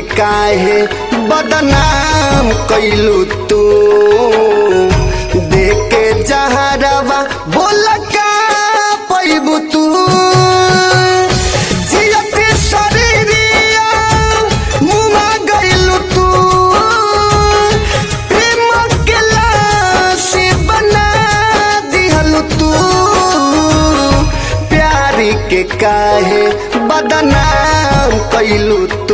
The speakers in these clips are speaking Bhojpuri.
काहे बदनाम कैलू तू देके जहरवा बोल का पैबू तू जियत शरीरिया मुआ गइलू तू प्रेम के लाशी बना दिहलू तू प्यारी के काहे बदनाम कैलू तू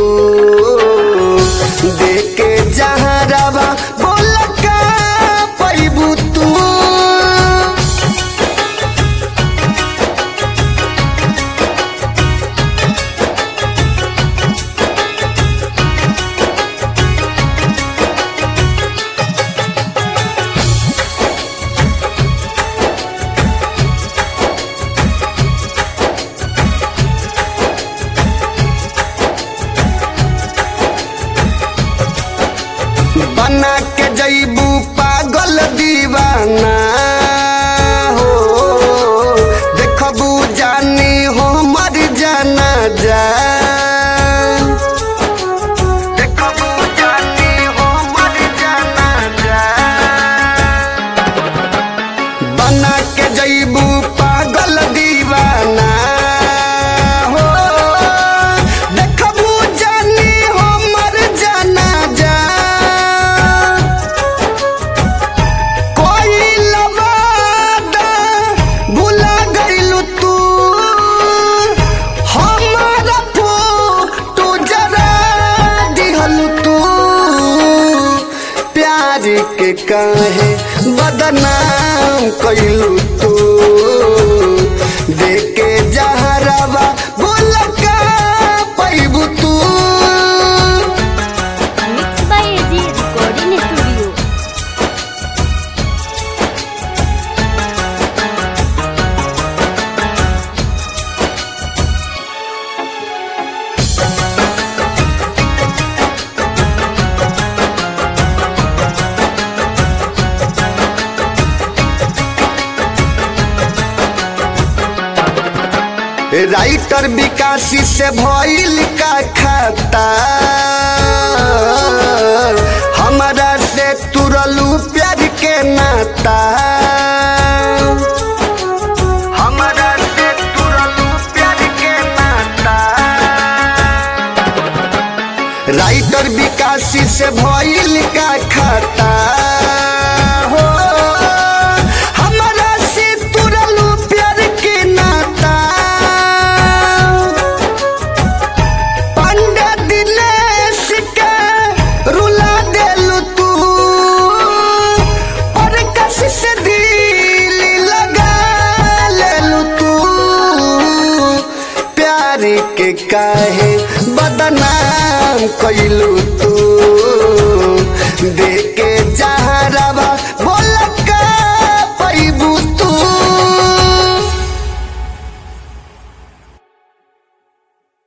देके जहरवा बोल का पैबू तू। बना के जैबू पागल दीवाना हो देखबू जानी हो मर जाना जा देखबू जानी हो मर जाना जा बना के जैबू पागल दीवाना हो देखबू जानी हो मर जाना जा के काहे बदनाम कैलू तू देके जहरवा बोल का पैबू तू। Mix by AG recording studio. Writer Vikasi से भइल का खाता हमारा से तुरलू प्यार के नाता हमारा से तुरलू प्यार के नाता राइटर विकासी से भइल का खाता हो हमारा से तुरलू प्यार के नाता के काहे बदनाम कैलू